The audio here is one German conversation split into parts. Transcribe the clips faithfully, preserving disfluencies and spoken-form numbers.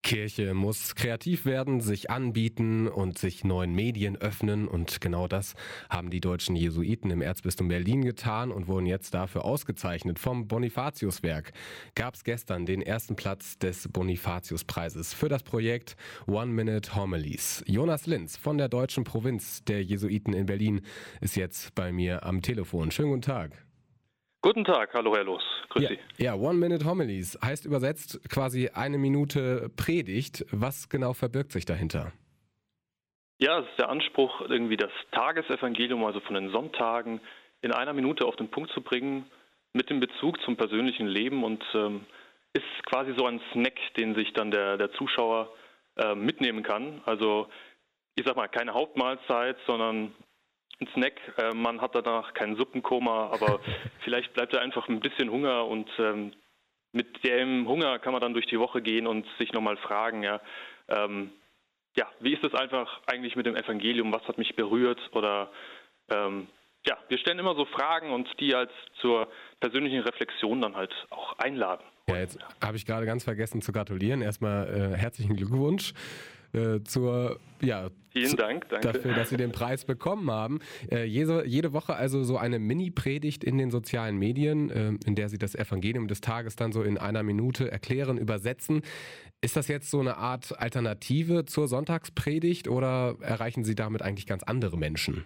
Kirche muss kreativ werden, sich anbieten und sich neuen Medien öffnen. Und genau das haben die deutschen Jesuiten im Erzbistum Berlin getan und wurden jetzt dafür ausgezeichnet. Vom Bonifatiuswerk gab es gestern den ersten Platz des Bonifatiuspreises für das Projekt One Minute Homilies. Jonas Linz von der deutschen Provinz der Jesuiten in Berlin ist jetzt bei mir am Telefon. Schönen guten Tag. Guten Tag, hallo Herr Loos, grüß ja, Sie. Ja, One Minute Homilies heißt übersetzt quasi eine Minute Predigt. Was genau verbirgt sich dahinter? Ja, es ist der Anspruch, irgendwie das Tagesevangelium, also von den Sonntagen, in einer Minute auf den Punkt zu bringen, mit dem Bezug zum persönlichen Leben und ähm, ist quasi so ein Snack, den sich dann der, der Zuschauer äh, mitnehmen kann. Also ich sag mal, keine Hauptmahlzeit, sondern ein Snack. Äh, man hat danach kein Suppenkoma, aber vielleicht bleibt da einfach ein bisschen Hunger und ähm, mit dem Hunger kann man dann durch die Woche gehen und sich nochmal fragen, ja, ähm, ja, wie ist es einfach eigentlich mit dem Evangelium? Was hat mich berührt? Oder ähm, ja, wir stellen immer so Fragen und die als zur persönlichen Reflexion dann halt auch einladen. Ja, jetzt habe ich gerade ganz vergessen zu gratulieren. Erstmal äh, herzlichen Glückwunsch. Äh, zur, ja, Vielen Dank, danke. Dafür, dass Sie den Preis bekommen haben. Äh, jede, jede Woche also so eine Mini-Predigt in den sozialen Medien, äh, in der Sie das Evangelium des Tages dann so in einer Minute erklären, übersetzen. Ist das jetzt so eine Art Alternative zur Sonntagspredigt oder erreichen Sie damit eigentlich ganz andere Menschen?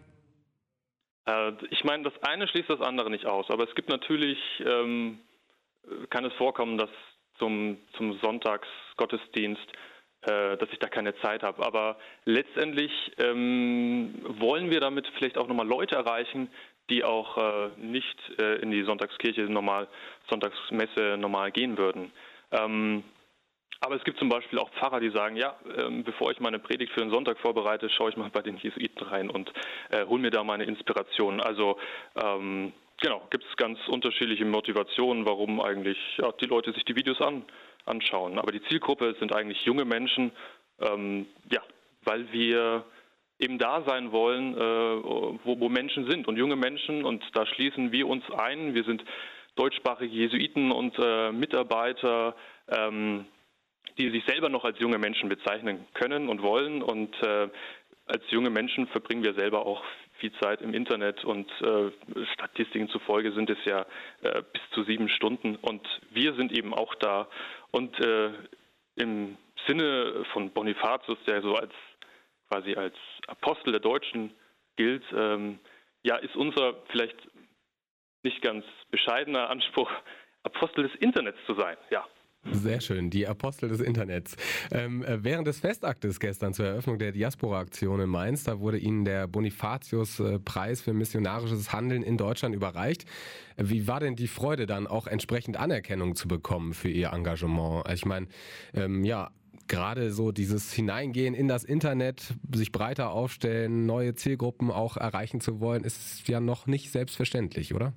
Äh, ich meine, das eine schließt das andere nicht aus, aber es gibt natürlich, ähm, kann es vorkommen, dass zum, zum Sonntagsgottesdienst dass ich da keine Zeit habe. Aber letztendlich ähm, wollen wir damit vielleicht auch nochmal Leute erreichen, die auch äh, nicht äh, in die Sonntagskirche normal, Sonntagsmesse normal gehen würden. Ähm, aber es gibt zum Beispiel auch Pfarrer, die sagen, ja, ähm, bevor ich meine Predigt für den Sonntag vorbereite, schaue ich mal bei den Jesuiten rein und äh, hole mir da meine Inspiration. Also ähm, genau, gibt es ganz unterschiedliche Motivationen, warum eigentlich ja, die Leute sich die Videos an anschauen. Aber die Zielgruppe sind eigentlich junge Menschen, ähm, ja, weil wir eben da sein wollen, äh, wo, wo Menschen sind und junge Menschen und da schließen wir uns ein. Wir sind deutschsprachige Jesuiten und äh, Mitarbeiter, ähm, die sich selber noch als junge Menschen bezeichnen können und wollen und äh, als junge Menschen verbringen wir selber auch viel Zeit im Internet und äh, Statistiken zufolge sind es ja äh, bis zu sieben Stunden und wir sind eben auch da und äh, im Sinne von Bonifatius, der so als quasi als Apostel der Deutschen gilt, ähm, ja, ist unser vielleicht nicht ganz bescheidener Anspruch, Apostel des Internets zu sein, ja. Sehr schön, die Apostel des Internets. Ähm, während des Festaktes gestern zur Eröffnung der Diaspora-Aktion in Mainz, da wurde Ihnen der Bonifatius-Preis für missionarisches Handeln in Deutschland überreicht. Wie war denn die Freude dann auch entsprechend Anerkennung zu bekommen für Ihr Engagement? Also ich meine, ähm, ja, gerade so dieses Hineingehen in das Internet, sich breiter aufstellen, neue Zielgruppen auch erreichen zu wollen, ist ja noch nicht selbstverständlich, oder?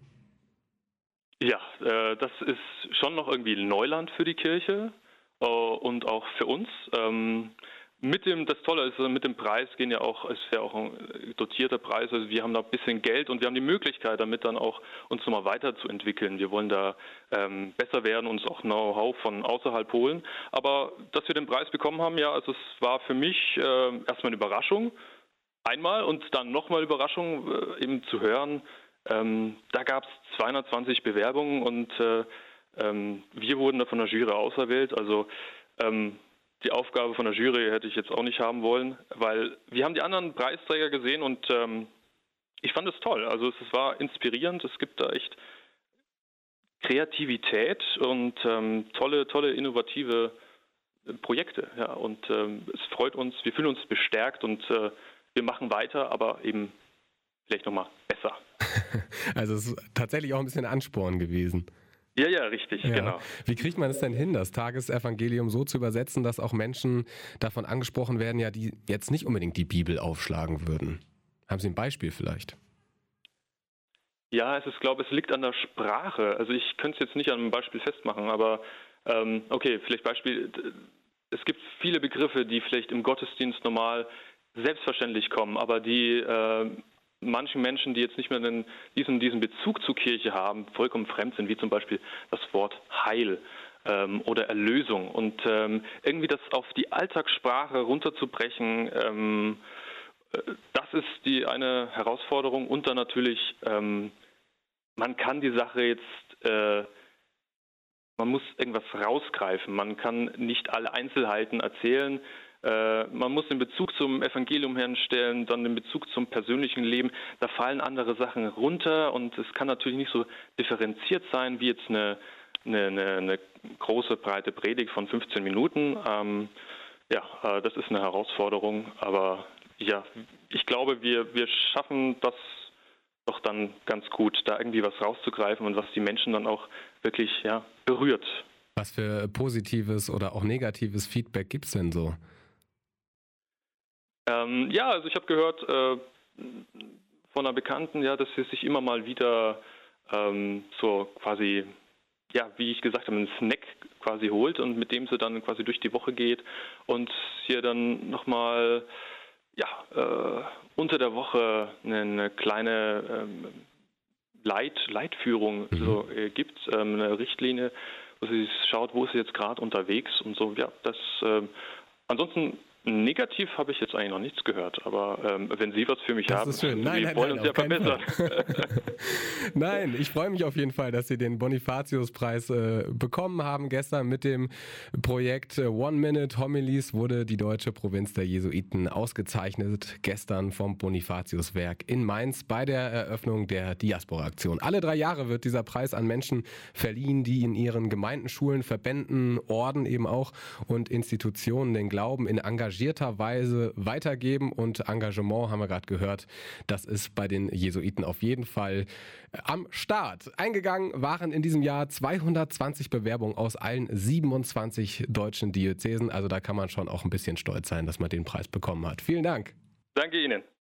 Ja, äh, das ist schon noch irgendwie Neuland für die Kirche äh, und auch für uns. Ähm, mit dem, das Tolle ist, mit dem Preis gehen ja auch, es ist ja auch ein dotierter Preis, also wir haben da ein bisschen Geld und wir haben die Möglichkeit, damit dann auch uns nochmal weiterzuentwickeln. Wir wollen da ähm, besser werden, uns auch Know-how von außerhalb holen. Aber dass wir den Preis bekommen haben, ja, also es war für mich äh, erstmal eine Überraschung, einmal und dann nochmal Überraschung, äh, eben zu hören. Ähm, da gab es zweihundertzwanzig Bewerbungen und äh, ähm, wir wurden da von der Jury auserwählt. Also ähm, die Aufgabe von der Jury hätte ich jetzt auch nicht haben wollen, weil wir haben die anderen Preisträger gesehen und ähm, ich fand es toll. Also es, es war inspirierend. Es gibt da echt Kreativität und ähm, tolle, tolle, innovative Projekte. Ja, und ähm, es freut uns. Wir fühlen uns bestärkt und äh, wir machen weiter, aber eben vielleicht nochmal besser. Also es ist tatsächlich auch ein bisschen Ansporn gewesen. Ja, ja, richtig, ja. Genau. Wie kriegt man es denn hin, das Tagesevangelium so zu übersetzen, dass auch Menschen davon angesprochen werden, ja, die jetzt nicht unbedingt die Bibel aufschlagen würden? Haben Sie ein Beispiel vielleicht? Ja, es ist, glaube ich, es liegt an der Sprache. Also ich könnte es jetzt nicht an einem Beispiel festmachen, aber ähm, okay, vielleicht Beispiel. Es gibt viele Begriffe, die vielleicht im Gottesdienst normal selbstverständlich kommen, aber die äh, manchen Menschen, die jetzt nicht mehr den, diesen, diesen Bezug zur Kirche haben, vollkommen fremd sind, wie zum Beispiel das Wort Heil. ähm, oder Erlösung. Und ähm, irgendwie das auf die Alltagssprache runterzubrechen, ähm, das ist die eine Herausforderung. Und dann natürlich, ähm, man kann die Sache jetzt, äh, man muss irgendwas rausgreifen. Man kann nicht alle Einzelheiten erzählen. Äh, man muss den Bezug zum Evangelium herstellen, dann den Bezug zum persönlichen Leben. Da fallen andere Sachen runter und es kann natürlich nicht so differenziert sein wie jetzt eine, eine, eine, eine große, breite Predigt von fünfzehn Minuten. Ähm, ja, äh, das ist eine Herausforderung, aber ja, ich glaube, wir, wir schaffen das doch dann ganz gut, da irgendwie was rauszugreifen und was die Menschen dann auch wirklich ja, berührt. Was für positives oder auch negatives Feedback gibt es denn so? Ähm, ja, also ich habe gehört äh, von einer Bekannten, ja, dass sie sich immer mal wieder ähm, so quasi, ja, wie ich gesagt habe, einen Snack quasi holt und mit dem sie dann quasi durch die Woche geht und hier dann nochmal ja, äh, unter der Woche eine kleine ähm, Leit, Leitführung mhm. so, äh, gibt, ähm, eine Richtlinie, wo sie schaut, wo ist sie jetzt gerade unterwegs und so. Ja, das. Äh, ansonsten negativ habe ich jetzt eigentlich noch nichts gehört, aber ähm, wenn Sie was für mich das haben, ist schön. Nein, wir nein, wollen nein, uns ja verbessern. Nein, ich freue mich auf jeden Fall, dass Sie den Bonifatius-Preis äh, bekommen haben. Gestern mit dem Projekt One Minute Homilies wurde die deutsche Provinz der Jesuiten ausgezeichnet. Gestern vom Bonifatius-Werk in Mainz bei der Eröffnung der Diaspora-Aktion. Alle drei Jahre wird dieser Preis an Menschen verliehen, die in ihren Gemeinden, Schulen, Verbänden, Orden eben auch und Institutionen den Glauben in engagierter Weise weitergeben, und Engagement, haben wir gerade gehört, das ist bei den Jesuiten auf jeden Fall am Start. Eingegangen waren in diesem Jahr zweihundertzwanzig Bewerbungen aus allen siebenundzwanzig deutschen Diözesen, also da kann man schon auch ein bisschen stolz sein, dass man den Preis bekommen hat. Vielen Dank. Danke Ihnen.